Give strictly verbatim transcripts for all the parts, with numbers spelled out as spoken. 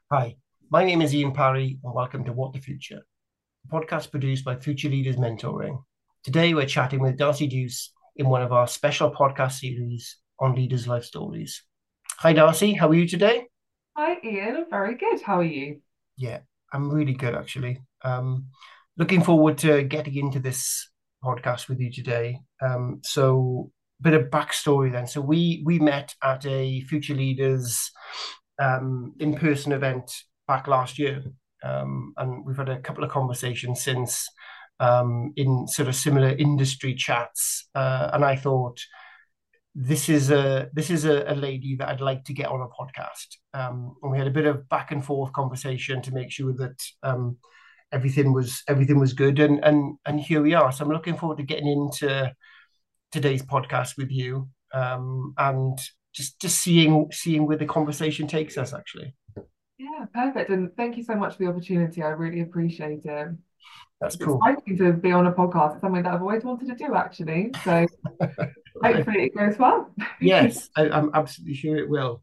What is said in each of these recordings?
Hi, my name is Ian Parry, and welcome to What the Future, a podcast produced by Future Leaders Mentoring. Today, we're chatting with Darcy Deuce in one of our special podcast series on leaders' life stories. Hi, Darcy, how are you today? Hi, Ian. I'm very good. How are you? Yeah, I'm really good, actually. Um, looking forward to getting into this podcast with you today. Um, so, a bit of backstory then. So, we we met at a Future Leaders um, in-person event back last year, um, and we've had a couple of conversations since um, in sort of similar industry chats. Uh, and I thought this is a this is a, a lady that I'd like to get on a podcast. Um, and we had a bit of back and forth conversation to make sure that um, everything was everything was good. And and and here we are. So I'm looking forward to getting into today's podcast with you, um, and just just seeing seeing where the conversation takes us. Actually, Yeah, perfect. And thank you so much for the opportunity. I really appreciate it. that's It's cool. exciting to be on a podcast. It's something that I've always wanted to do, actually. So hopefully it goes well. Yes, I, I'm absolutely sure it will.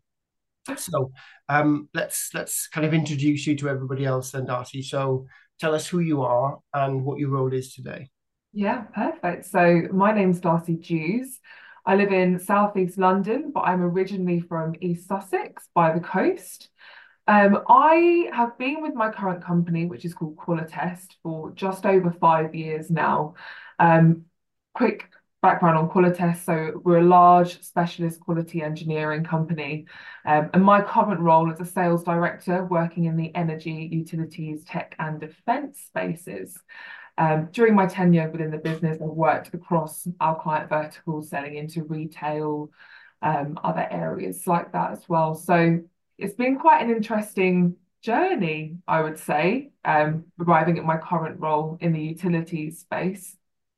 So um, let's let's kind of introduce you to everybody else then, Darcy. So tell us who you are and what your role is today. Yeah, perfect. So my name's Darcy Dews. I live in Southeast London, but I'm originally from East Sussex by the coast. Um, I have been with my current company, which is called Qualitest, for just over five years now. Um, quick background on Qualitest. So we're a large specialist quality engineering company. Um, and my current role is a sales director working in the energy, utilities, tech, and defense spaces. Um, during my tenure within the business, I've worked across our client verticals, selling into retail, um, other areas like that as well. So it's been quite an interesting journey, I would say, um, arriving at my current role in the utilities space.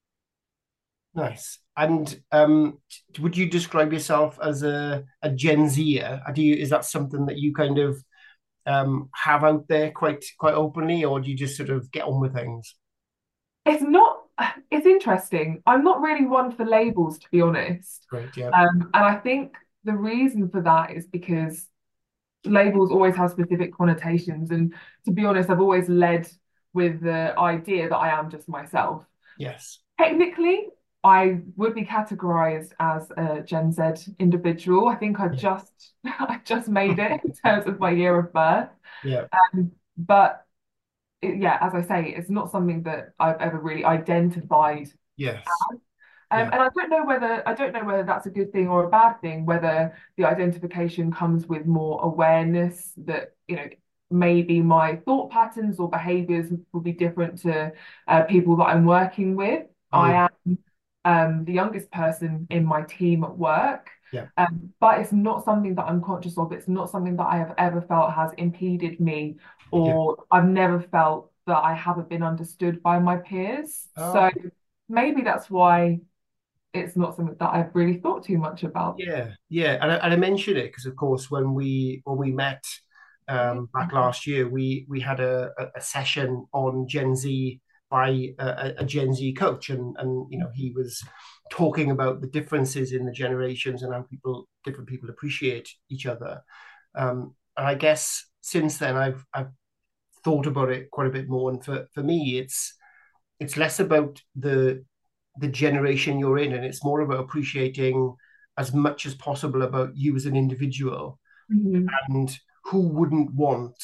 Nice. And um, would you describe yourself as a, a Gen Zer? Do you, is that something that you kind of um, have out there quite quite openly, or do you just sort of get on with things? It's not, it's interesting. I'm not really one for labels, to be honest. Great, yeah, Um, and I think the reason for that is because labels always have specific connotations. And to be honest, I've always led with the idea that I am just myself. yes, Technically, I would be categorized as a Gen Z individual. I think I yeah, just I just made it in terms of my year of birth. yeah, Um, but it, yeah, as I say, it's not something that I've ever really identified. yes, Um, yeah, and I don't know whether I don't know whether that's a good thing or a bad thing, whether the identification comes with more awareness that, you know, maybe my thought patterns or behaviors will be different to uh, people that I'm working with. mm, I am um, the youngest person in my team at work, yeah, um, but it's not something that I'm conscious of. It's not something that I have ever felt has impeded me, yeah. or I've never felt that I haven't been understood by my peers. Oh, So okay. maybe that's why it's not something that I've really thought too much about. Yeah, yeah, and I, and I mention it because, of course, when we when we met um, back last year, we we had a, a a session on Gen Z by a, a Gen Z coach, and and you know he was talking about the differences in the generations and how people different people appreciate each other. Um, and I guess since then, I've I've thought about it quite a bit more, and for for me, it's it's less about the the generation you're in, and it's more about appreciating as much as possible about you as an individual, Mhm. and who wouldn't want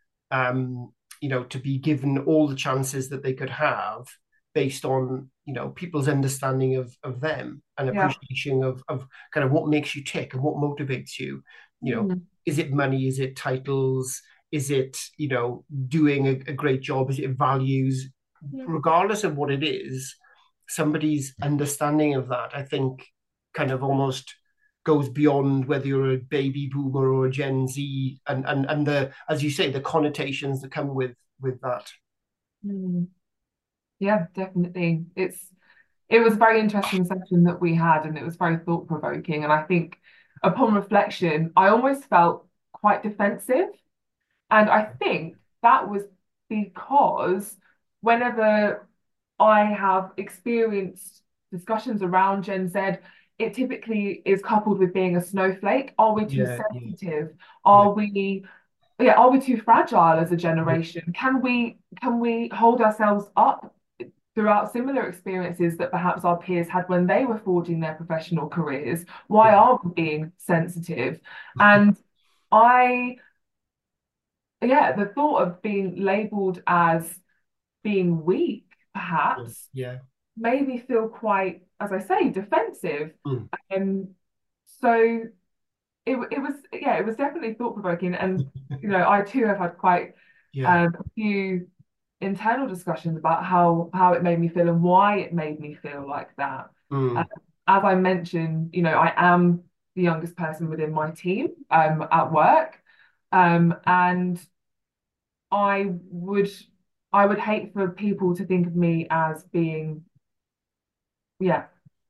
um you know to be given all the chances that they could have based on you know people's understanding of of them and Yeah. appreciation of of kind of what makes you tick and what motivates you. you know Mhm. is it money, is it titles, is it you know doing a, a great job, is it values? Yeah. Regardless of what it is, somebody's understanding of that, I think, kind of almost goes beyond whether you're a baby boomer or a Gen Z, and and and the, as you say, the connotations that come with with that. Mm. Yeah, definitely. It's it was a very interesting session that we had, and it was very thought provoking. And I think upon reflection, I almost felt quite defensive. And I think that was because whenever I have experienced discussions around Gen Z, it typically is coupled with being a snowflake. Are we too Yeah, yeah, sensitive? yeah, Are we yeah, are we too fragile as a generation? Can we can we hold ourselves up throughout similar experiences that perhaps our peers had when they were forging their professional careers? Why Yeah, are we being sensitive? And I, yeah, the thought of being labeled as being weak, yeah, perhaps, yeah. made me feel quite, as I say, defensive. Mm. Um, so it it was yeah, it was definitely thought provoking, and you know, I too have had quite Yeah. um, a few internal discussions about how how it made me feel and why it made me feel like that. Um, Mm. as I mentioned, you know, I am the youngest person within my team um, at work, um, and I would I would hate for people to think of me as being yeah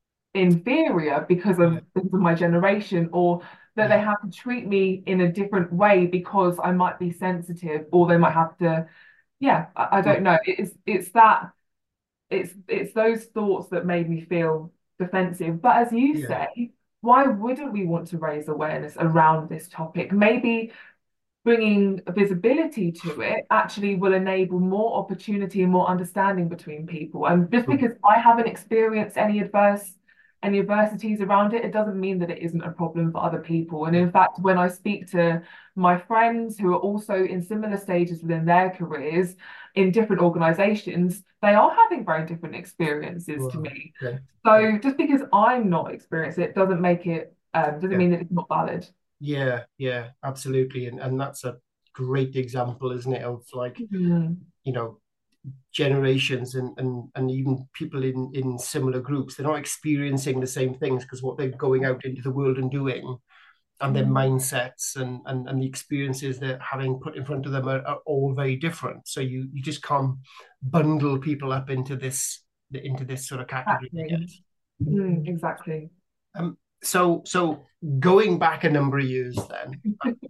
inferior because Yeah. of because of my generation, or that they Yeah. have to treat me in a different way because I might be sensitive, or they might have to yeah I, I Mm. don't know, it's it's that it's it's those thoughts that made me feel defensive. But as you Yeah. say, why wouldn't we want to raise awareness around this topic? Maybe bringing visibility to it actually will enable more opportunity and more understanding between people. And just Mm. because I haven't experienced any adverse any adversities around it, it doesn't mean that it isn't a problem for other people. And Yeah. in fact, when I speak to my friends who are also in similar stages within their careers in different organizations, they are having very different experiences to Wow. me. Okay. Yeah. So just because I'm not experiencing it doesn't make it um, doesn't Yeah. mean that it's not valid. Yeah. Yeah. Absolutely. And and that's a great example, isn't it, of like, Mm. you know, generations and and and even people in in similar groups, they're not experiencing the same things because what they're going out into the world and doing, and their Mm. mindsets and and, and the experiences they're having put in front of them are, are all very different. So you you just can't bundle people up into this into this sort of category, I Exactly. guess. Mm, exactly. Um, so so going back a number of years then,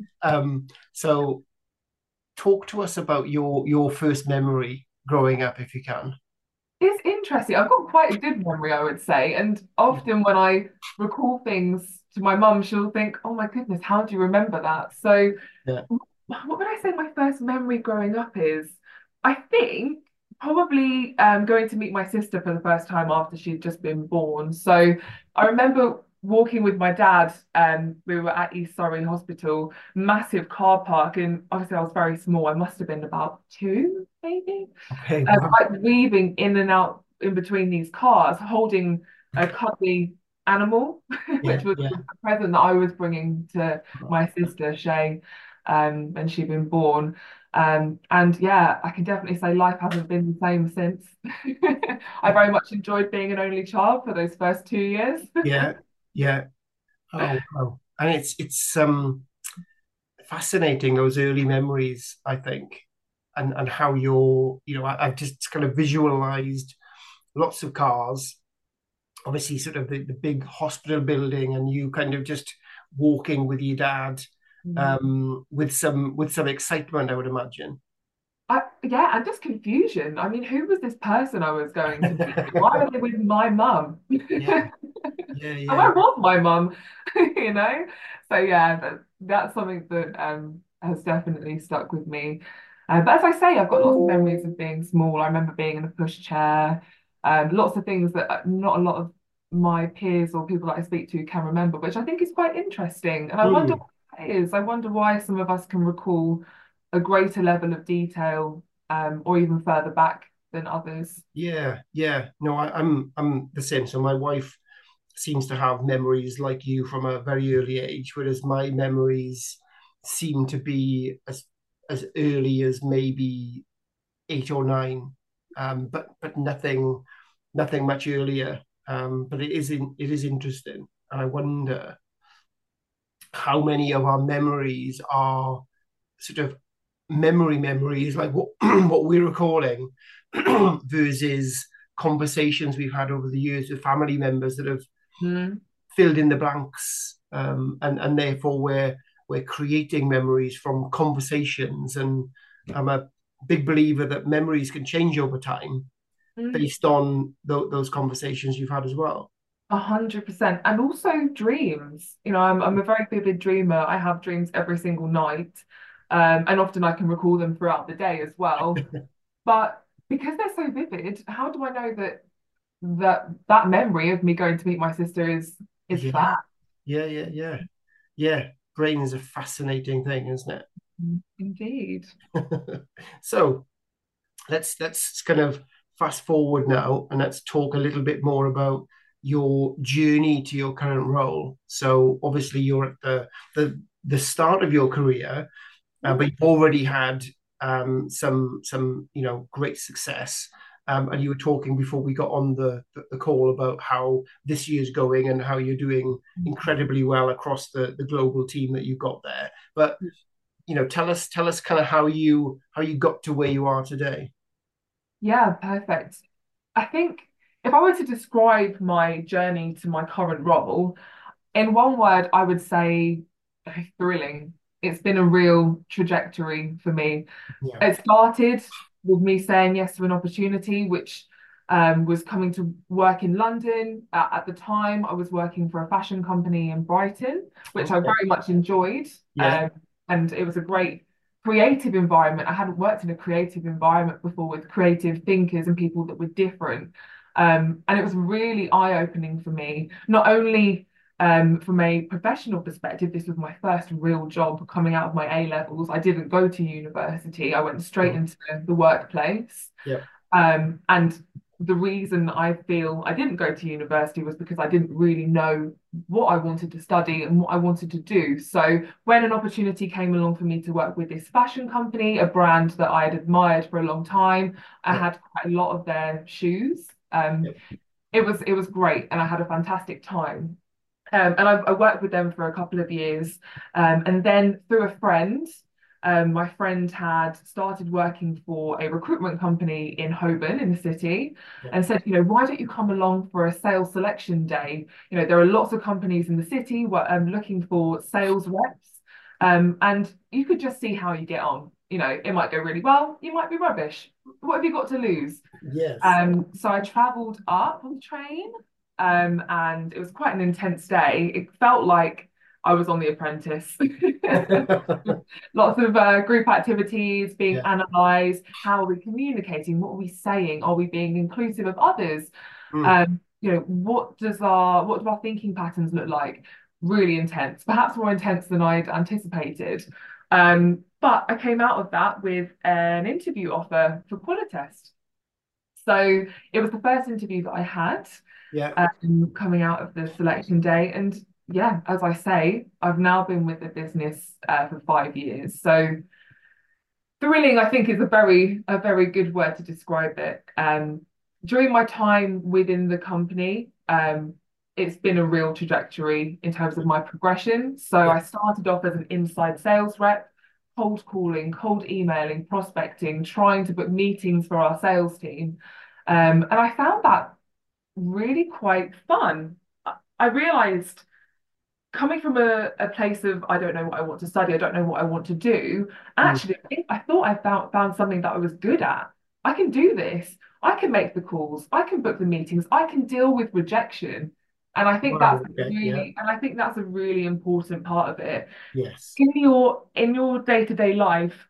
um, so talk to us about your your first memory growing up, if you can. It's interesting. I've got quite a good memory, I would say. And often when I recall things to my mum, she'll think, oh my goodness, how do you remember that? So, Yeah. what would I say my first memory growing up is? I think probably um, going to meet my sister for the first time after she'd just been born. So, I remember walking with my dad, and we were at East Surrey Hospital, massive car park. And obviously, I was very small. I must have been about two, maybe. Okay. Um, Wow. like weaving in and out in between these cars, holding a cuddly animal, Yeah. which was Yeah. a present that I was bringing to my sister Shay, um, when she'd been born. Um, and yeah, I can definitely say life hasn't been the same since. I very much enjoyed being an only child for those first two years. Yeah. Yeah. Oh, wow. And it's it's um fascinating, those early memories, I think, and and how you're, you know, I, I've just kind of visualized lots of cars, obviously sort of the, the big hospital building, and you kind of just walking with your dad, um, with some with some excitement, I would imagine. I, yeah, and just confusion. I mean, who was this person I was going to meet? Why are they with my mum? Yeah, And yeah, yeah, where was my mum? You know? So yeah, that, that's something that um has definitely stuck with me. Uh, but as I say, I've got lots of memories of being small. I remember being in a pushchair, um, lots of things that uh, not a lot of my peers or people that I speak to can remember, which I think is quite interesting. And I wonder mm, why that is. I wonder why some of us can recall a greater level of detail, um, or even further back than others. yeah, yeah. No, I, I'm I'm the same. So my wife seems to have memories like you from a very early age, whereas my memories seem to be as as early as maybe eight or nine, um, but but nothing nothing much earlier. Um, but it is in, it is interesting, and I wonder how many of our memories are sort of memory memories, like what what we're recalling, versus conversations we've had over the years with family members that have Mm. filled in the blanks, um, and and therefore we're we're creating memories from conversations. And I'm a big believer that memories can change over time Mm. based on th- those conversations you've had as well. A hundred percent. And also dreams. You know, I'm I'm a very vivid dreamer. I have dreams every single night. Um, and often I can recall them throughout the day as well. But because they're so vivid, how do I know that that that memory of me going to meet my sister is is Yeah, fact? yeah, yeah, yeah, yeah. Brain is a fascinating thing, isn't Indeed. it? So let's let's kind of fast forward now and let's talk a little bit more about your journey to your current role. So obviously you're at the the the start of your career, uh, but you've already had um, some some you know great success. Um, and you were talking before we got on the, the, the call about how this year's going and how you're doing incredibly well across the, the global team that you've got there. But you know, tell us tell us kind of how you how you got to where you are today. Yeah, perfect. I think if I were to describe my journey to my current role, in one word, I would say thrilling. It's been a real trajectory for me. Yeah. It started with me saying yes to an opportunity, which um, was coming to work in London. Uh, at the time, I was working for a fashion company in Brighton, which I Okay. very much enjoyed. Yeah. Um, and it was a great creative environment. I hadn't worked in a creative environment before with creative thinkers and people that were different. Um, and it was really eye-opening for me, not only um, from a professional perspective, this was my first real job coming out of my A levels. I didn't go to university. I went straight Mm. into the workplace. Yeah. Um, and the reason I feel I didn't go to university was because I didn't really know what I wanted to study and what I wanted to do. So when an opportunity came along for me to work with this fashion company, a brand that I had admired for a long time, I Yeah. had quite a lot of their shoes. Um, Yeah. it was it was great, and I had a fantastic time. Um, and I, I worked with them for a couple of years. Um, and then through a friend, um, my friend had started working for a recruitment company in Holborn in the city Yeah. and said, you know, why don't you come along for a sales selection day? You know, there are lots of companies in the city where I'm looking for sales reps. Um, and you could just see how you get on. You know, it might go really well, you might be rubbish. What have you got to lose? Yes. Um, so I travelled up on the train, um, and it was quite an intense day. It felt like I was on The Apprentice. Lots of uh, group activities being Yeah. analysed. How are we communicating? What are we saying? Are we being inclusive of others? Mm. Um, you know, what does our what do our thinking patterns look like? Really intense, perhaps more intense than I'd anticipated. Um, but I came out of that with an interview offer for Qualitest. So it was the first interview that I had Yeah. um, coming out of the selection day. And yeah, as I say, I've now been with the business uh, for five years. So thrilling, I think, is a very a very good word to describe it. Um, during my time within the company, um, it's been a real trajectory in terms of my progression. So Yeah. I started off as an inside sales rep, cold calling, cold emailing, prospecting, trying to book meetings for our sales team. Um, and I found that really quite fun. I I realized coming from a, a place of I don't know what I want to study, I don't know what I want to do. Mm. Actually, I think I thought I found found something that I was good at. I can do this. I can make the calls. I can book the meetings. I can deal with rejection. And I think that's Wow. Okay. Yeah. really, and I think that's a really important part of it. Yes. In your in your day-to-day life,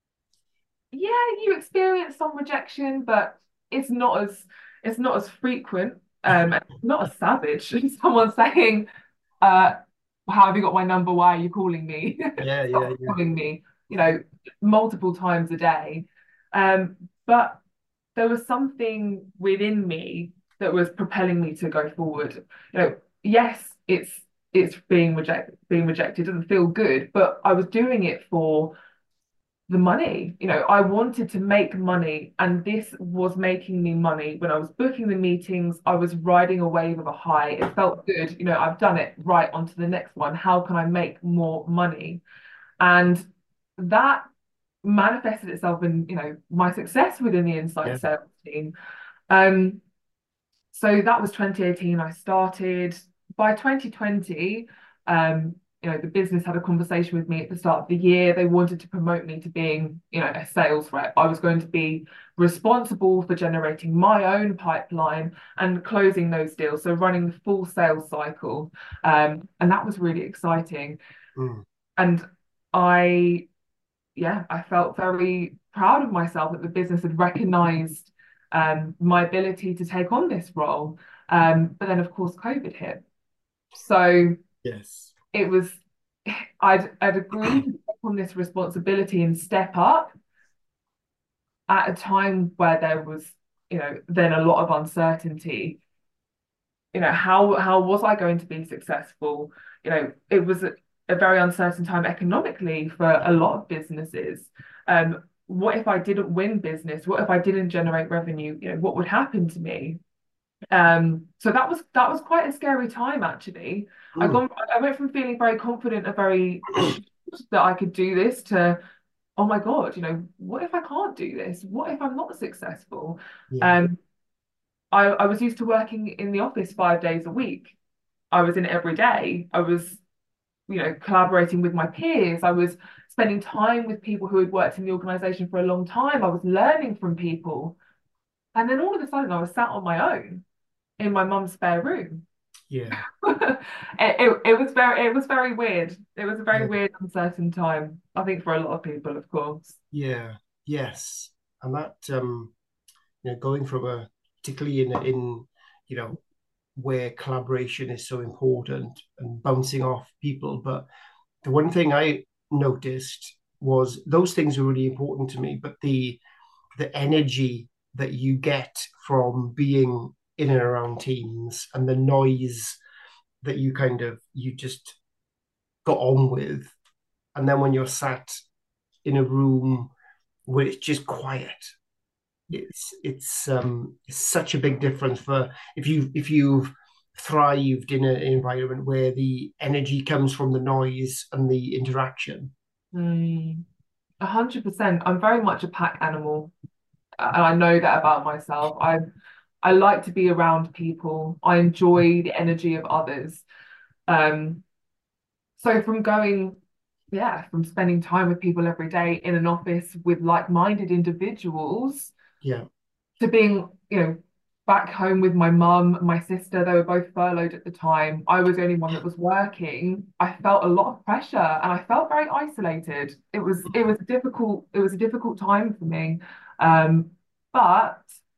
yeah, you experience some rejection, but it's not as it's not as frequent, um, not as savage. Someone saying, uh, how have you got my number? Why are you calling me? Yeah. Yeah. Stop Yeah. calling me, you know, multiple times a day. Um, but there was something within me that was propelling me to go forward. You know, yes, it's it's being rejected, being rejected doesn't feel good, but I was doing it for the money. You know, I wanted to make money, and this was making me money. When I was booking the meetings, I was riding a wave of a high. It felt good. You know, I've done it, right, on to the next one. How can I make more money? And that manifested itself in, you know, my success within the inside Yeah. sales team. Um, so that was twenty eighteen. I started by twenty twenty. Um, you know, the business had a conversation with me at the start of the year. They wanted to promote me to being, you know, a sales rep. I was going to be responsible for generating my own pipeline and closing those deals, so running the full sales cycle. Um, and that was really exciting. Mm. And I yeah, I felt very proud of myself that the business had recognized um, my ability to take on this role. Um, but then, of course, COVID hit. So Yes. it was, I'd, I'd agreed to take on this responsibility and step up at a time where there was, you know, then a lot of uncertainty. You know, how how was I going to be successful? You know, it was a, a very uncertain time economically for a lot of businesses. Um, what if I didn't win business? What if I didn't generate revenue? You know, what would happen to me? Um, so that was that was quite a scary time actually. I Mm. gone I went from feeling very confident and very assured that I could do this to, oh my God, you know, what if I can't do this? What if I'm not successful? Yeah. Um, I, I was used to working in the office five days a week. I was in it every day. I was, you know, collaborating with my peers. I was spending time with people who had worked in the organization for a long time. I was learning from people. And then all of a sudden I was sat on my own in my mum's spare room. Yeah. it, it, it was very it was very weird. It was a very Yeah. weird, uncertain time, I think, for a lot of people, of course. Yeah. Yes. And that um, you know, going from a particularly in in you know where collaboration is so important and bouncing off people, but the one thing I noticed was those things were really important to me, but the the energy that you get from being in and around teams and the noise that you kind of you just got on with, and then when you're sat in a room where it's just quiet, it's it's um it's such a big difference for if you if you've thrived in a, an environment where the energy comes from the noise and the interaction. Mm, a hundred percent. I'm very much a pack animal, and I know that about myself. I I like to be around people. I enjoy the energy of others. Um, so from going, yeah, from spending time with people every day in an office with like-minded individuals Yeah. to being, you know, back home with my mum, my sister, they were both furloughed at the time. I was the only one that was working. I felt a lot of pressure and I felt very isolated. It was it was a difficult it was a difficult time for me. Um, but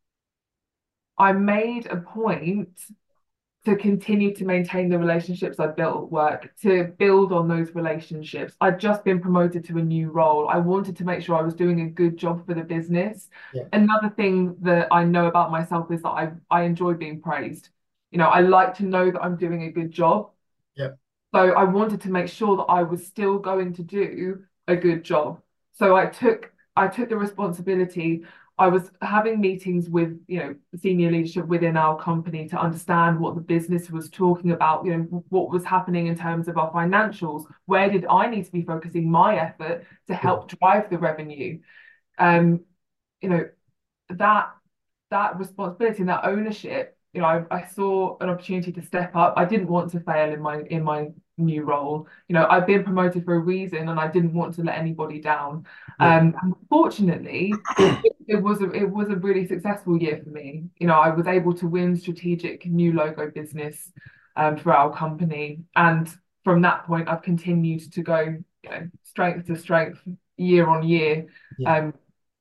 I made a point to continue to maintain the relationships I built at work, to build on those relationships. I'd just been promoted to a new role. I wanted to make sure I was doing a good job for the business. Yeah. Another thing that I know about myself is that I, I enjoy being praised. You know, I like to know that I'm doing a good job. Yeah. So I wanted to make sure that I was still going to do a good job. So I took I took the responsibility. I was having meetings with, you know, senior leadership within our company to understand what the business was talking about, you know, what was happening in terms of our financials. Where did I need to be focusing my effort to Yeah. help drive the revenue? Um, you know, that that responsibility and that ownership, you know, I, I saw an opportunity to step up. I didn't want to fail in my in my new role. You know, I've been promoted for a reason, and I didn't want to let anybody down. Yeah. Um, unfortunately, it, it was a it was a really successful year for me. You know, I was able to win strategic new logo business um, for our company, and from that point, I've continued to go, you know, strength to strength, year on year. Yeah. Um,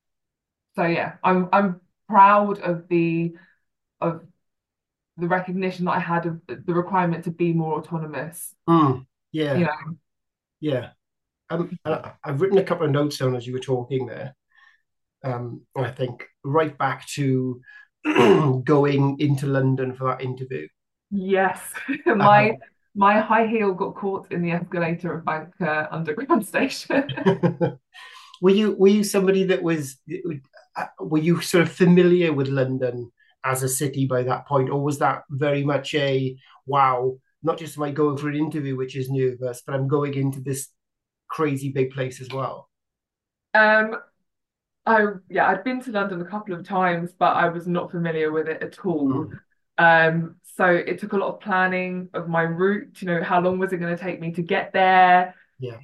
so yeah, I'm I'm proud of the of the recognition that I had of the requirement to be more autonomous. Mm. You Yeah. know, Yeah. Um, I, I've written a couple of notes down as you were talking there. Um, and I think right back to going into London for that interview. yes, my Um, my high heel got caught in the escalator of Bank uh, Underground Station. were you were you somebody that was uh, were you sort of familiar with London as a city by that point, or was that very much a wow? Not just am I going for an interview, which is nervous, but I'm going into this crazy big place as well. Um, I yeah, I'd been to London a couple of times, but I was not familiar with it at all. Mm. Um, so it took a lot of planning of my route. You know, how long was it going to take me to get there? Yeah.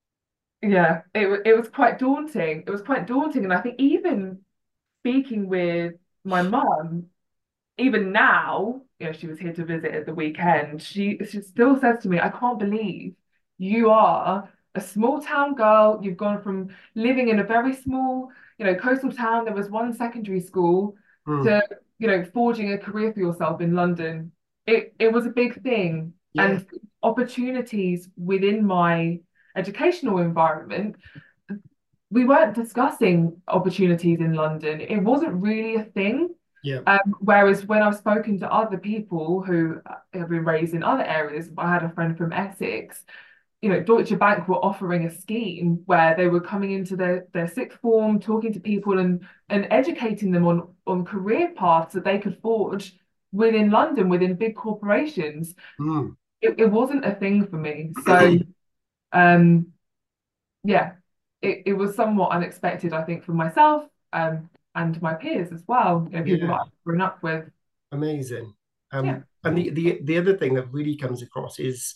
Yeah, it wa- it was quite daunting. It was quite daunting, and I think even speaking with my mum, even now, you know, she was here to visit at the weekend. She she still says to me, "I can't believe you are." a small town girl. You've gone from living in a very small, you know, coastal town. There was one secondary school Mm. to, you know, forging a career for yourself in London. It it was a big thing, Yeah. and opportunities within my educational environment, we weren't discussing opportunities in London. It wasn't really a thing. Yeah. Um, whereas when I've spoken to other people who have been raised in other areas, I had a friend from Essex, you know, Deutsche Bank were offering a scheme where they were coming into their, their sixth form, talking to people and and educating them on on career paths that they could forge within London, within big corporations. Mm. It, it wasn't a thing for me. So um yeah, it, it was somewhat unexpected, I think, for myself, um, and my peers as well, you know, people that Yeah. I've grown up with. Amazing. Yeah. Um, and the, the the other thing that really comes across is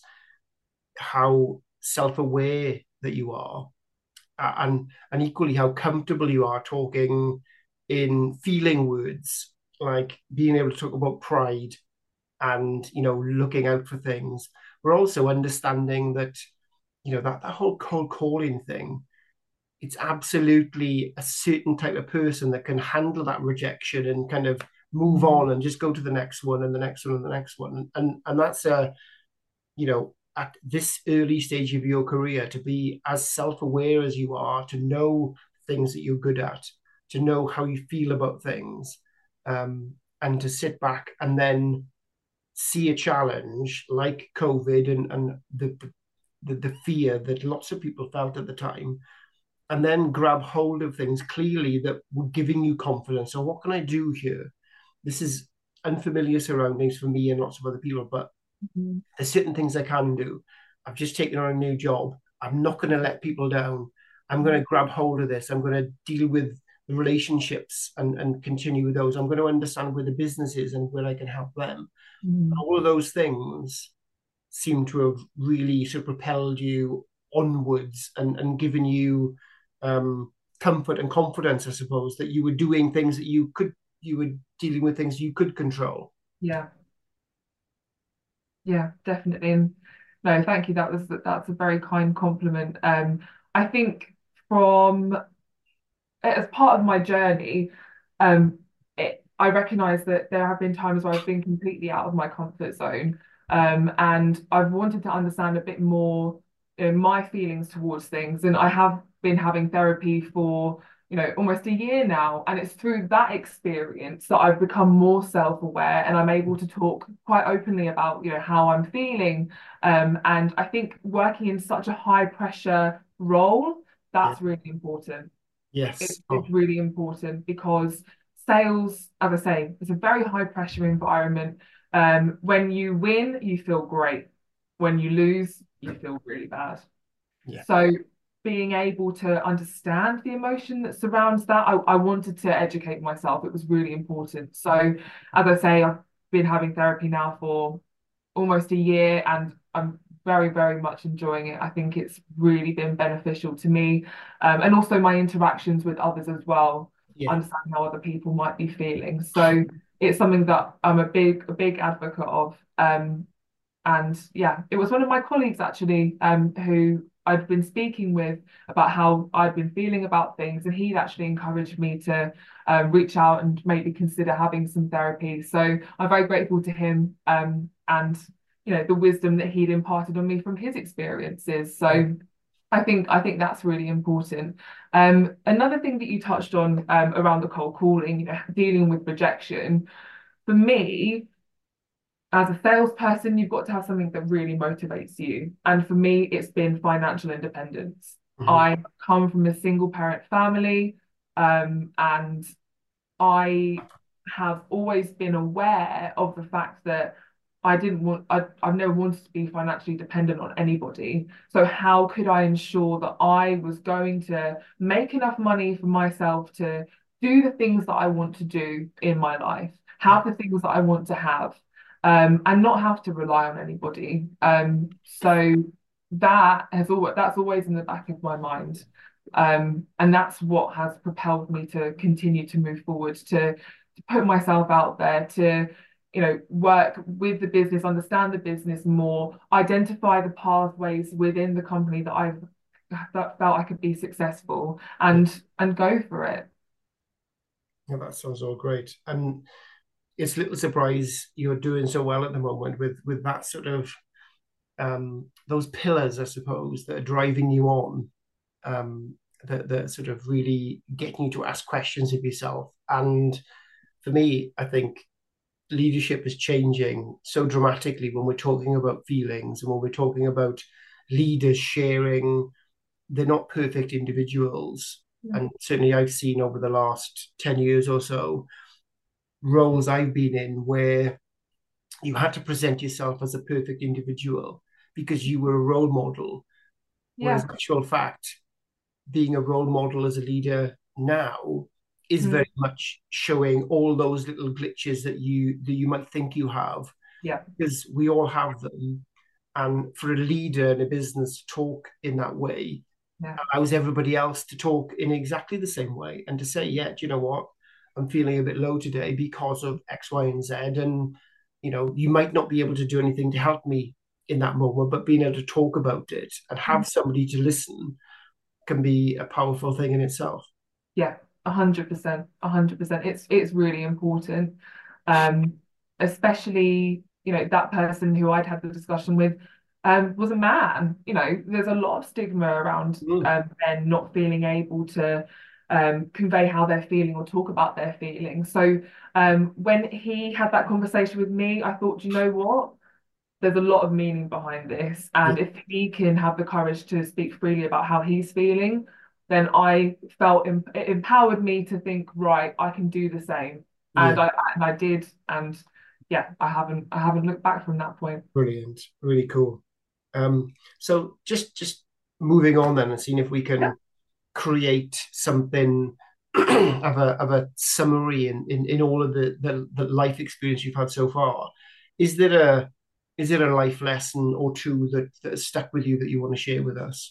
how self-aware that you are, uh, and and equally how comfortable you are talking in feeling words, like being able to talk about pride and you know looking out for things. We're also understanding that you know that that whole cold calling thing. It's absolutely a certain type of person that can handle that rejection and kind of move Mhm. on and just go to the next one and the next one and the next one. And and that's a you know at this early stage of your career to be as self-aware as you are, to know things that you're good at, to know how you feel about things, um, and to sit back and then see a challenge like COVID and and the the, the fear that lots of people felt at the time, and then grab hold of things clearly that were giving you confidence. So, what can I do here? This is unfamiliar surroundings for me and lots of other people, but Mhm. there's certain things I can do. I've just taken on a new job. I'm not going to let people down. I'm going to grab hold of this. I'm going to deal with the relationships and, and continue with those. I'm going to understand where the business is and where I can help them. Mhm. All of those things seem to have really sort of propelled you onwards and, and given you um, comfort and confidence, I suppose, that you were doing things that you could, you were dealing with things you could control. Yeah, yeah, definitely. And no, thank you. That was that's a very kind compliment. Um, I think from as part of my journey, um, it, I recognize that there have been times where I've been completely out of my comfort zone, um, and I've wanted to understand a bit more, you know, my feelings towards things. And I have been having therapy for, you know, almost a year now, and it's through that experience that I've become more self-aware, and I'm able to talk quite openly about, you know, how I'm feeling. Um, and I think working in such a high pressure role, Yeah. that's really important. It, Yes. it's Oh, really important because sales, as I say, it's a very high pressure environment. Um, when you win, you feel great. When you lose, you feel really bad. yeah. So being able to understand the emotion that surrounds that, I, I wanted to educate myself. It was really important. So as I say, I've been having therapy now for almost a year and I'm very, very much enjoying it. I think it's really been beneficial to me, um, and also my interactions with others as well, Yeah. understanding how other people might be feeling. So it's something that I'm a big, a big advocate of. Um, and yeah, it was one of my colleagues actually, um, who I'd been speaking with about how I'd been feeling about things, and he'd actually encouraged me to uh, reach out and maybe consider having some therapy. So I'm very grateful to him, um, and you know the wisdom that he'd imparted on me from his experiences. Yeah. So I think I think that's really important. Um, another thing that you touched on, um, around the cold calling, you know, dealing with rejection. For me, as a salesperson, you've got to have something that really motivates you. And for me, it's been financial independence. Mhm. I come from a single parent family, um, and I have always been aware of the fact that I didn't want, I, I've never wanted to be financially dependent on anybody. So, how could I ensure that I was going to make enough money for myself to do the things that I want to do in my life, Yeah. have the things that I want to have, um, and not have to rely on anybody? Um, so, that has always, that's always in the back of my mind. Um, and that's what has propelled me to continue to move forward, to, to put myself out there, to, you know, work with the business, understand the business more, identify the pathways within the company that I've that felt I could be successful and and go for it. Yeah, that sounds all great. And it's little surprise you're doing so well at the moment with with that sort of um, those pillars, I suppose, that are driving you on, um, that that sort of really getting you to ask questions of yourself. And for me, I think leadership is changing so dramatically when we're talking about feelings and when we're talking about leaders sharing they're not perfect individuals. Yeah. And certainly I've seen over the last ten years or so roles I've been in where you had to present yourself as a perfect individual because you were a role model. Whereas, Yeah. actual fact, being a role model as a leader now is Mhm. very much showing all those little glitches that you that you might think you have, Yeah. because we all have them. And for a leader in a business to talk in that way Yeah. allows everybody else to talk in exactly the same way and to say, yeah, do you know what? I'm feeling a bit low today because of X, Y, and Z. And, you know, you might not be able to do anything to help me in that moment, but being able to talk about it and have somebody to listen can be a powerful thing in itself. Yeah, a hundred percent, a hundred percent. It's it's really important, um, especially you know that person who I'd had the discussion with, um, was a man. You know, there's a lot of stigma around Mm, um, men not feeling able to um, convey how they're feeling or talk about their feelings. So um, when he had that conversation with me, I thought, "Do you know what? There's a lot of meaning behind this. yeah, And if he can have the courage to speak freely about how he's feeling, then I felt em- it empowered me to think, right, I can do the same. yeah, And I and I did. And yeah, I haven't I haven't looked back from that point. brilliant, really cool. Um, so just just moving on then and seeing if we Yeah. can create something of a of a summary in, in, in all of the, the the life experience you've had so far. Is there a is there a life lesson or two that, that has stuck with you that you want to share with us?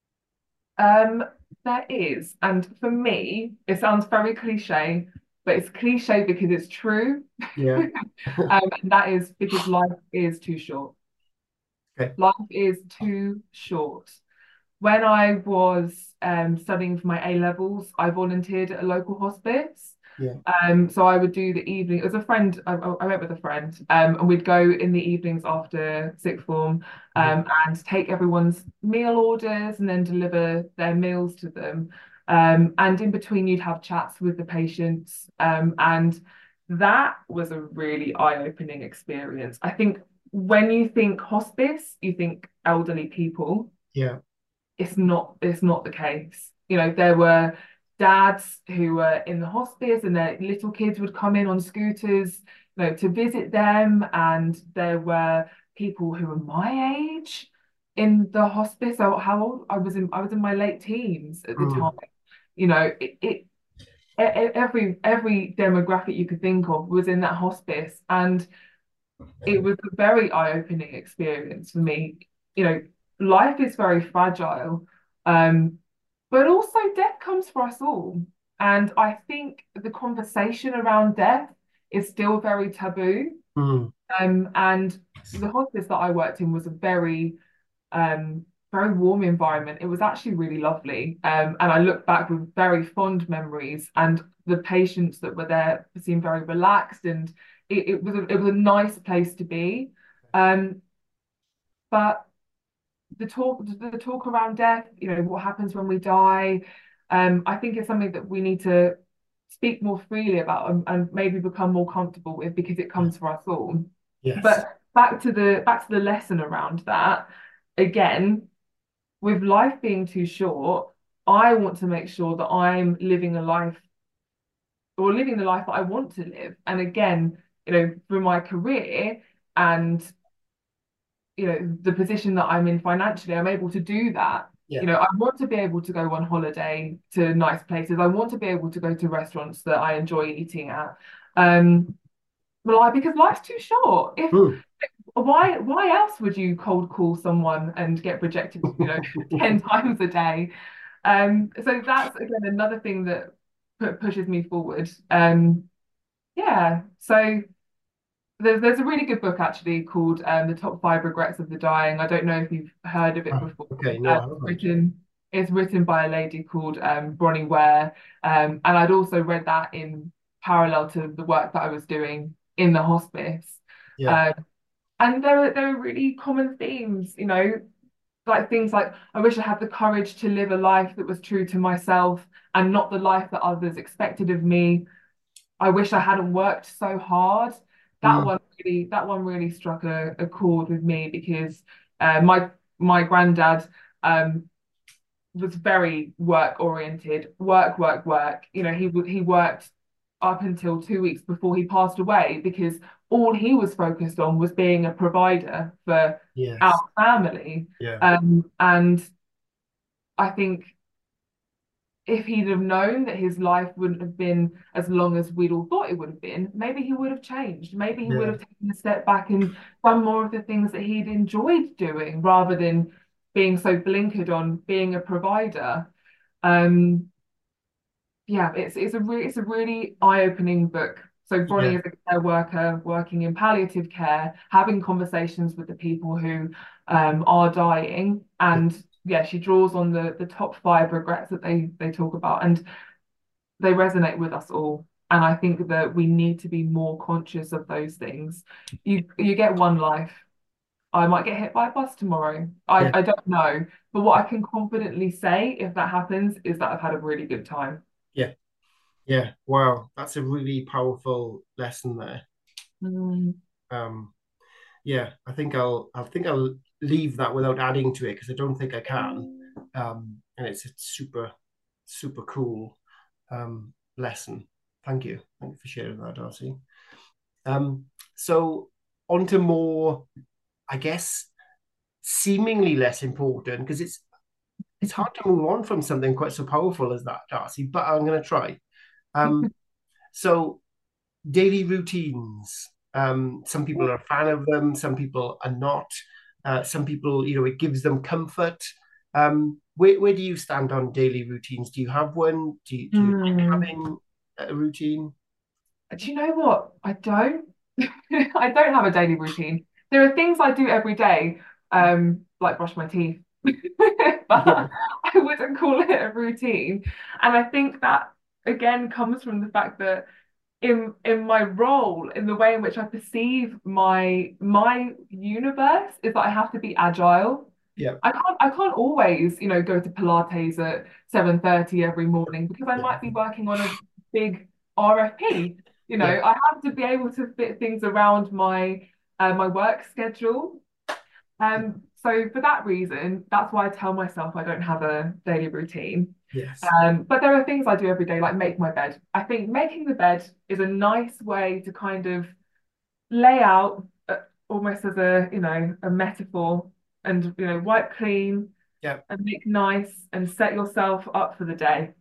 Um, there is. And for me, it sounds very cliche, but it's cliche because it's true. Yeah. Um, and that is because life is too short. Okay. Life is too short. When I was um, studying for my A levels, I volunteered at a local hospice. Yeah. Um, so I would do the evening as a friend. I, I went with a friend, um, and we'd go in the evenings after sixth form, Yeah. um, and take everyone's meal orders and then deliver their meals to them. Um, and in between, you'd have chats with the patients, um, and that was a really eye-opening experience. I think when you think hospice, you think elderly people. Yeah. It's not it's not the case. You know, there were dads who were in the hospice and their little kids would come in on scooters, you know, to visit them. And there were people who were my age in the hospice. So how old I was in I was in my late teens at the time. Mm. You know, it, it e- e- every every demographic you could think of was in that hospice. And it was a very eye-opening experience for me. You know, life is very fragile, um, but also death comes for us all. And I think the conversation around death is still very taboo. Mm. Um, and the hospice that I worked in was a very, um, very warm environment. It was actually really lovely. Um, and I look back with very fond memories, and the patients that were there seemed very relaxed, and it, it was a, it was a nice place to be. Um, but the talk the talk around death, you know, what happens when we die, um, I think is something that we need to speak more freely about, and, and maybe become more comfortable with, because it Yeah. comes for us all. Yes. But back to the back to the lesson around that, again, with life being too short, I want to make sure that I'm living a life, or living the life that I want to live. And again, you know, for my career and you know the position that I'm in financially, I'm able to do that. You Yeah. know, I want to be able to go on holiday to nice places. I want to be able to go to restaurants that I enjoy eating at. Um, like, because life's too short. If Mm. why why else would you cold call someone and get rejected, you know, ten times a day? Um, so that's again another thing that pu- pushes me forward. Um, yeah. So there's there's a really good book actually called um, The Top Five Regrets of the Dying. I don't know if you've heard of it Ah, before. okay. No, Uh, I haven't. written It's written by a lady called um, Bronnie Ware, um, and I'd also read that in parallel to the work that I was doing in the hospice. Yeah. Um, and there are there are really common themes, you know, like things like I wish I had the courage to live a life that was true to myself and not the life that others expected of me. I wish I hadn't worked so hard. That Mm, one really, that one really struck a, a chord with me because uh, my my granddad um, was very work oriented, work, work, work. You know, he he worked up until two weeks before he passed away because all he was focused on was being a provider for our yes. family. Yeah. Um, and I think if he'd have known that his life wouldn't have been as long as we'd all thought it would have been, maybe he would have changed. Maybe he would Yeah. have taken a step back and done more of the things that he'd enjoyed doing rather than being so blinkered on being a provider. Um, yeah, it's it's a re it's a really eye-opening book. So Bronnie Yeah. is a care worker working in palliative care, having conversations with the people who um, are dying, and yeah, she draws on the the top five regrets that they they talk about, and they resonate with us all. And I think that we need to be more conscious of those things. You you get one life. I might get hit by a bus tomorrow. I, Yeah. I don't know. But what I can confidently say if that happens is that I've had a really good time. Yeah. Yeah. Wow. That's a really powerful lesson there. Mm. Um, yeah, I think I'll I think I'll leave that without adding to it because I don't think I can. Um, and it's a super, super cool um lesson. Thank you. Thank you for sharing that, Darcy. Um, so on to more, I guess, seemingly less important because it's it's hard to move on from something quite so powerful as that, Darcy, but I'm gonna try. Um, so daily routines. Um, some people are a fan of them, some people are not. Uh, some people, you know, it gives them comfort. Um, where, where do you stand on daily routines? Do you have one? Do you, do you like Mm. having a routine? Do you know what? I don't. I don't have a daily routine. There are things I do every day, um, like brush my teeth, but Yeah, I wouldn't call it a routine. And I think that again comes from the fact that in in my role, in the way in which I perceive my my universe, is that I have to be agile. yeah, I can't I can't always, you know, go to Pilates at seven thirty every morning because I yeah, might be working on a big R F P. You know, yeah, I have to be able to fit things around my uh, my work schedule. Um, so for that reason, that's why I tell myself I don't have a daily routine. yes, Um, but there are things I do every day, like make my bed. I think making the bed is a nice way to kind of lay out uh, almost as a, you know, a metaphor and, you know, wipe clean yeah, and make nice and set yourself up for the day.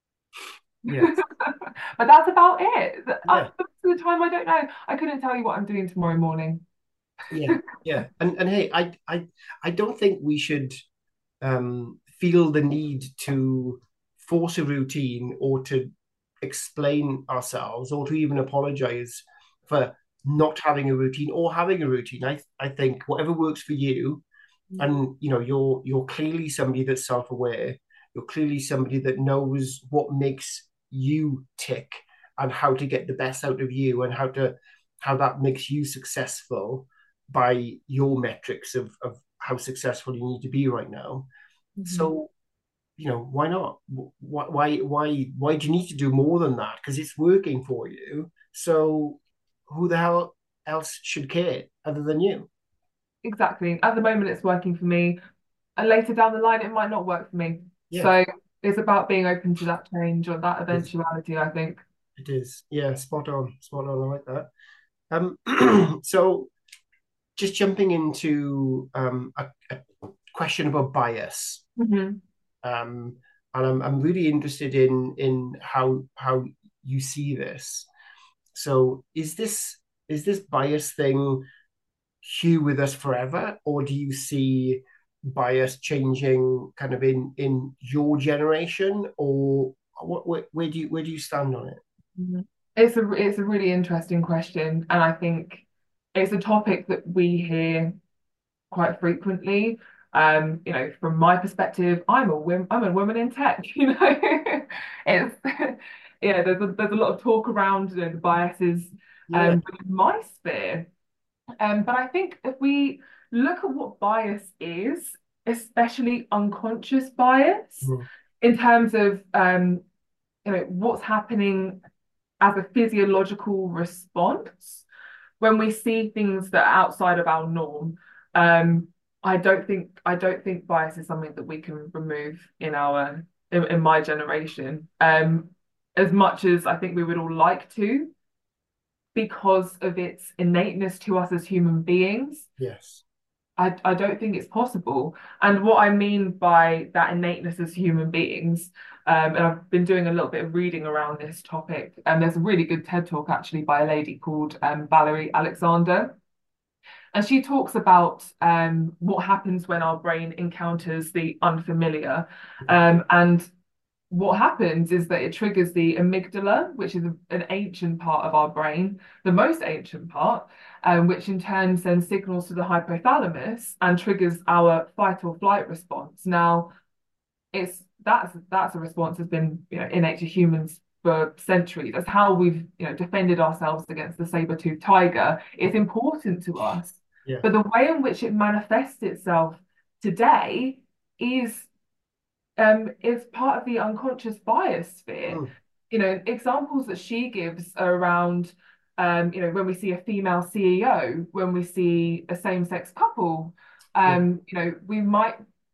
yes, But that's about it. yeah, Up to the time, I don't know. I couldn't tell you what I'm doing tomorrow morning. yeah, yeah. And and hey, I I I don't think we should um, feel the need to force a routine or to explain ourselves or to even apologize for not having a routine or having a routine. I I think whatever works for you, and you know, you're you're clearly somebody that's self-aware. You're clearly somebody that knows what makes you tick and how to get the best out of you and how to how that makes you successful by your metrics of of how successful you need to be right now. Mhm. So, you know, why not? Why, why, why, why do you need to do more than that? Because it's working for you. So, who the hell else should care other than you? Exactly. At the moment, it's working for me. And later down the line, it might not work for me. Yeah, So it's about being open to that change or that it is. eventuality, I think. It is. Yeah, spot on. Spot on. I like that. Um, so, just jumping into um, a, a question about bias. Mhm. Um, and I'm, I'm really interested in in how how you see this. So, is this is this bias thing Hugh with us forever, or do you see bias changing kind of in in your generation, or what, where, where do you where do you stand on it? Mhm. It's a it's a really interesting question, and I think it's a topic that we hear quite frequently. Um, you know, from my perspective, I'm a woman, I'm a woman in tech, you know. It's yeah, there's a, there's a lot of talk around, you know, the biases Yeah. um within my sphere. Um, but I think if we look at what bias is, especially unconscious bias, Mm. in terms of um, you know, what's happening as a physiological response when we see things that are outside of our norm. Um, I don't think I don't think bias is something that we can remove in our in, in my generation. Um, as much as I think we would all like to, because of its innateness to us as human beings. Yes. I, I don't think it's possible. And what I mean by that innateness as human beings, um, and I've been doing a little bit of reading around this topic, and there's a really good TED talk actually by a lady called um, Valerie Alexander. And she talks about um, what happens when our brain encounters the unfamiliar. Um, and what happens is that it triggers the amygdala, which is a, an ancient part of our brain, the most ancient part, um, which in turn sends signals to the hypothalamus and triggers our fight or flight response. Now, it's that's that's a response that's been, you know, innate to humans for centuries. That's how we've, you know, defended ourselves against the saber-toothed tiger. It's important to us, Yeah. but the way in which it manifests itself today is um, is part of the unconscious bias sphere. Mm. You know, examples that she gives are around, um, you know, when we see a female C E O, when we see a same-sex couple, Yeah. um, you know, we might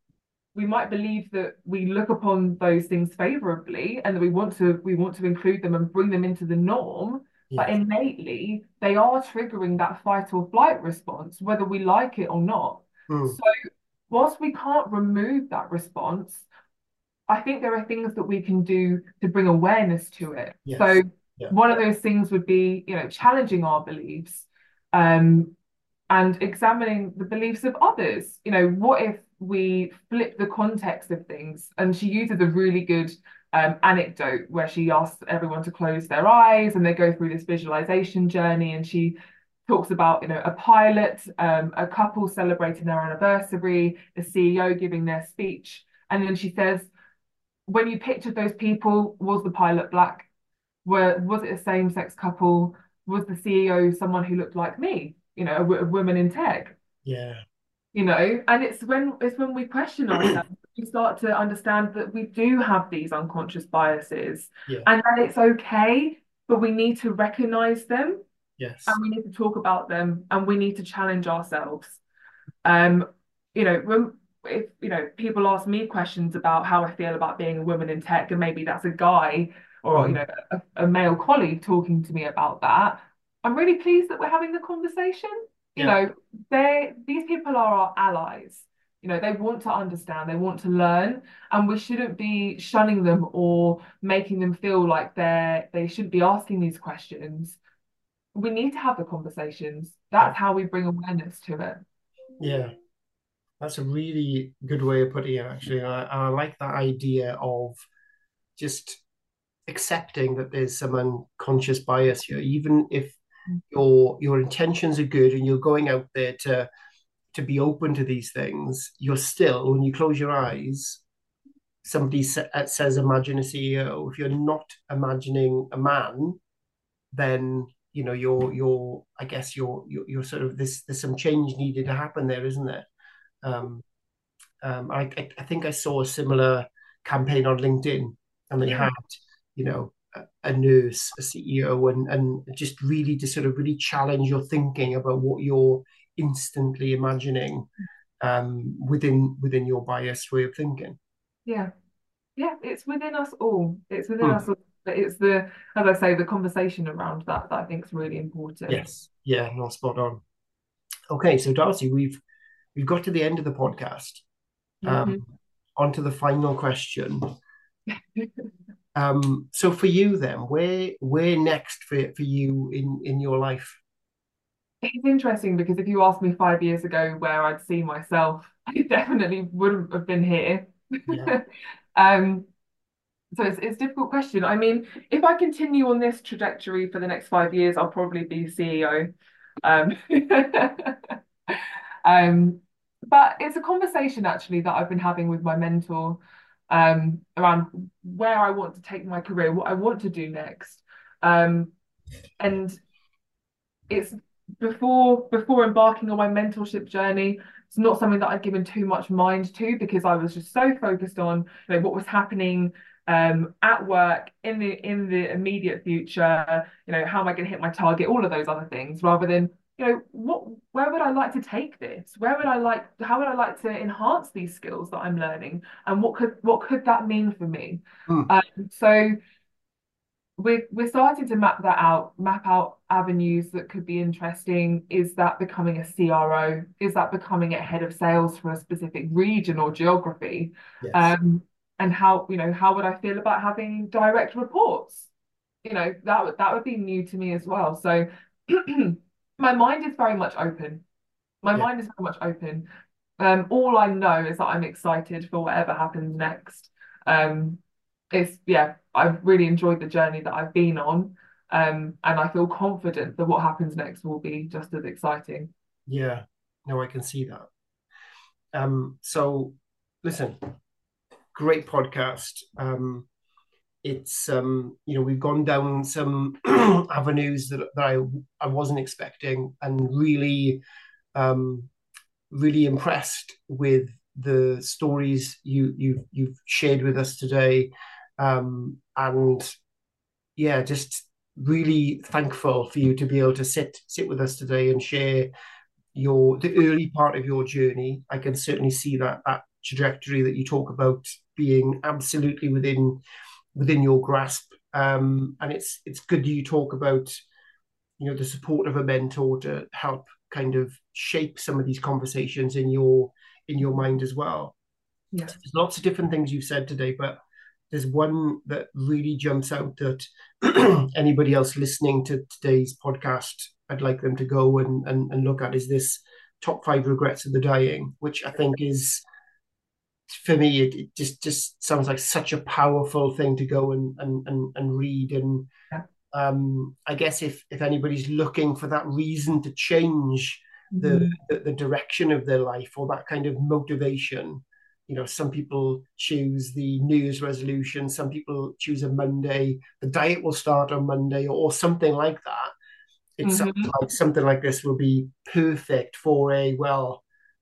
we might believe that we look upon those things favorably and that we want to we want to include them and bring them into the norm, but Yes. innately they are triggering that fight or flight response, whether we like it or not. Mm. So whilst we can't remove that response, I think there are things that we can do to bring awareness to it. So Yes. Yeah. one of those things would be, you know, challenging our beliefs, um, and examining the beliefs of others. You know, what if we flip the context of things? And she uses a really good um, anecdote where she asks everyone to close their eyes and they go through this visualization journey. And she talks about, you know, a pilot, um, a couple celebrating their anniversary, the C E O giving their speech. And then she says, when you pictured those people, was the pilot black? Were was it a same-sex couple? Was the C E O someone who looked like me? You know, a, a woman in tech. Yeah. You know, and it's when it's when we question ourselves, we start to understand that we do have these unconscious biases, Yeah. and that it's okay, but we need to recognize them and Yes. we need to talk about them and we need to challenge ourselves. Um, you know, when if you know people ask me questions about how I feel about being a woman in tech, and maybe that's a guy or, you Mhm. know, a, a male colleague talking to me about that, I'm really pleased that we're having the conversation. You Yeah. know, they these people are our allies. You know, they want to understand, they want to learn, and we shouldn't be shunning them or making them feel like they're they shouldn't be asking these questions. We need to have the conversations. Yeah. That's how we bring awareness to it. Yeah. That's a really good way of putting it, actually. I, I like that idea of just accepting that there's some unconscious bias here, even if your your intentions are good and you're going out there to to be open to these things, you're still, when you close your eyes, somebody sa- uh, says, imagine a C E O. If you're not imagining a man, then you know you're you're I guess you're you're, you're sort of this there's some change needed to happen there, isn't there? Um, um, I, I I think I saw a similar campaign on LinkedIn, and they Yeah. had, you know, a, a nurse, a C E O, and and just really to sort of really challenge your thinking about what you're instantly imagining, um, within within your biased way of thinking. Yeah. Yeah, it's within us all. It's within Hmm. us all. But it's the, as I say, the conversation around that that I think is really important. Yes. Yeah. No. Spot on. Okay. So Darcy, we've we've got to the end of the podcast. Um, Mhm. on to the final question. Um, so for you then, where where next for for you in in your life? It's interesting because if you asked me five years ago where I'd see myself, I definitely wouldn't have been here. Yeah. Um, so it's it's a difficult question. I mean, if I continue on this trajectory for the next five years, I'll probably be C E O. Um, um, but it's a conversation actually that I've been having with my mentor um, around where I want to take my career, what I want to do next. Um, and it's before before embarking on my mentorship journey, it's not something that I'd given too much mind to because I was just so focused on, you know, what was happening um, at work in the in the immediate future. You know, how am I going to hit my target? All of those other things, rather than, you know, what where would I like to take this? Where would I like how would I like to enhance these skills that I'm learning, and what could what could that mean for me? Hmm. Um, so we're we're starting to map that out, map out avenues that could be interesting. Is that becoming a C R O? Is that becoming a head of sales for a specific region or geography? Yes. Um, and how, you know, how would I feel about having direct reports? You know, that would that would be new to me as well. So my mind is very much open. My Yeah. mind is very much open. Um, all I know is that I'm excited for whatever happens next. Um, it's yeah, I've really enjoyed the journey that I've been on, um, and I feel confident that what happens next will be just as exciting. Yeah. No, I can see that. Um, so listen, great podcast. Um, it's um, you know, we've gone down some avenues that, that I I wasn't expecting, and really um, really impressed with the stories you you've you've shared with us today, um, and yeah, just really thankful for you to be able to sit sit with us today and share your the early part of your journey. I can certainly see that that trajectory that you talk about being absolutely within within your grasp. Um, and it's it's good you talk about, you know, the support of a mentor to help kind of shape some of these conversations in your in your mind as well. Yeah, So there's lots of different things you've said today, but there's one that really jumps out that anybody else listening to today's podcast, I'd like them to go and, and, and look at, is this top five regrets of the dying, which I think is, for me, it, it just just sounds like such a powerful thing to go and and and, and read. And yeah. um, I guess if if anybody's looking for that reason to change the, Mhm. the the direction of their life or that kind of motivation, you know, some people choose the New Year's resolution, some people choose a Monday, the diet will start on Monday, or, or something like that. It sounds Mhm. like something like this will be perfect for a, well,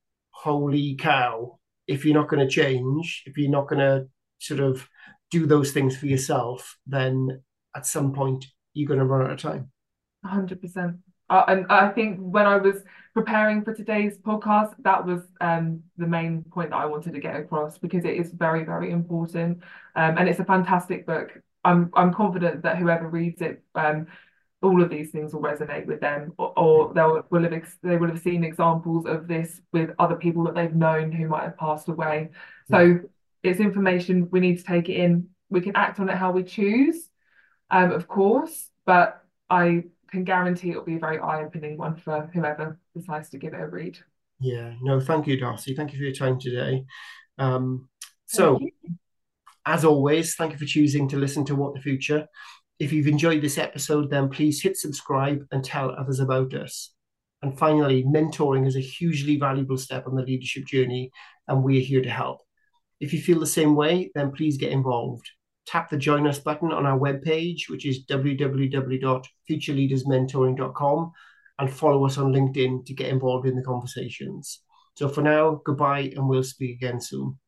holy cow, if you're not going to change, if you're not going to sort of do those things for yourself, then at some point you're going to run out of time. one hundred percent. Uh, and I think when I was preparing for today's podcast, that was um, the main point that I wanted to get across because it is very, very important. Um, and it's a fantastic book. I'm I'm confident that whoever reads it, um, all of these things will resonate with them, or, or they'll will have ex- they will have seen examples of this with other people that they've known who might have passed away. Yeah. So it's information we need to take it in. We can act on it how we choose, um, of course, but I can guarantee it'll be a very eye-opening one for whoever decides to give it a read. Yeah. No, thank you, Darcy. Thank you for your time today. Um, Thank so, you. as always, thank you for choosing to listen to What the Future. If you've enjoyed this episode, then please hit subscribe and tell others about us. And finally, mentoring is a hugely valuable step on the leadership journey, and we're here to help. If you feel the same way, then please get involved. Tap the Join Us button on our webpage, which is w w w dot future leaders mentoring dot com, and follow us on LinkedIn to get involved in the conversations. So for now, goodbye, and we'll speak again soon.